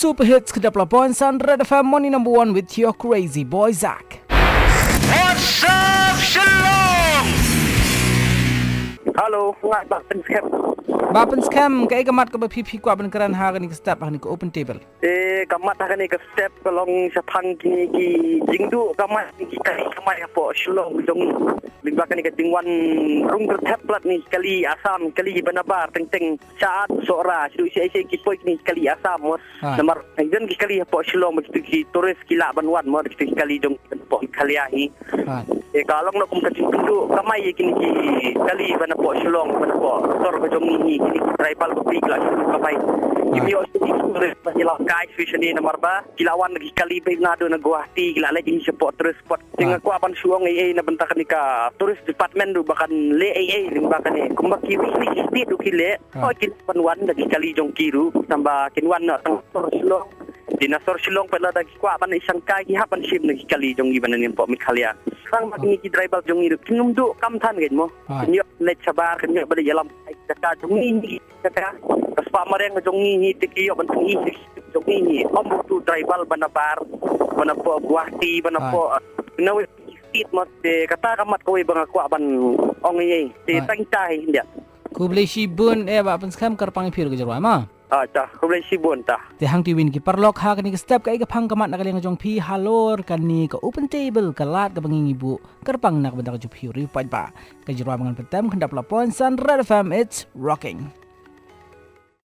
super hits kedap lapon Sun Red FM Money number 1 with your crazy boy Zach. What's up, Shalom? Halo, ngat Bapen Scam. Bapen scam kay gamat ka ba pipi kwa ban karan ha ni step ha ni ko open table. Kamat ha ni ka step kalong sa phang ki jingdu kamat ki kai kamat po Shalom jong bigba ka ni ka tingwan rung terteplat ni kali asam kali banabar teng saat sora sidu si ki poik ni kali asam mo namar dan ki kali po Shalom ki turis kila banwan mo ki kali jong po kali ahi. Kalong na kum ka jingdu kamay ki kali bana po Shalom bana po tor ko jong ni ini tribal public lah kamay kimio turis pajilah guys vision ni nomor ba kilawan lagi kali be ngado na Guwahati gila lagi ni support terus spot sing aku apan suong na bentakan ni ka tourist department du bahkan le ling bahkan ni kumbaki ni state du kile kin panwan lagi kali jong kiru tambah kinwan na tor Shillong dinasor Shillong pala lagi ku apan isang kai hapan sim lagi kali jong giban ni po mikhalia sang magni ki tribal jong iru kinumdu kamthan gen mo kinyo let sabar kinyo bada yalam kata jong ni kata pas pamareng jong ni tikiyo ban ni jong ni ombu tribal banabar banapo Guwahati banapo nawi state mo te kata kamat ko bang aku aban ong ye te tangtai india Kublai Shibun Bapen scam karpang pir ke jarwa ma. Ta kublai Shibun ta. Te hang tiwin ki parlok ha kani step ka iga phang kamat nakaling jong pi halor kani ka open table kalat ka bangingi bu karpang nak benda ka jup hiuri pa ka jarwa mangan petem khandap lapon Sun Red FM it's rocking.